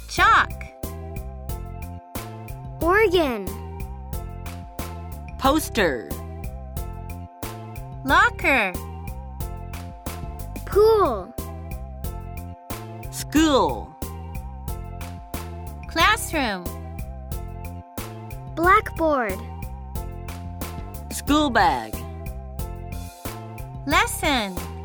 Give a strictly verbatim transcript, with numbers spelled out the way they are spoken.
Chalk. Organ. Poster. Locker. Pool. School. Classroom. Blackboard. School bag. Lesson.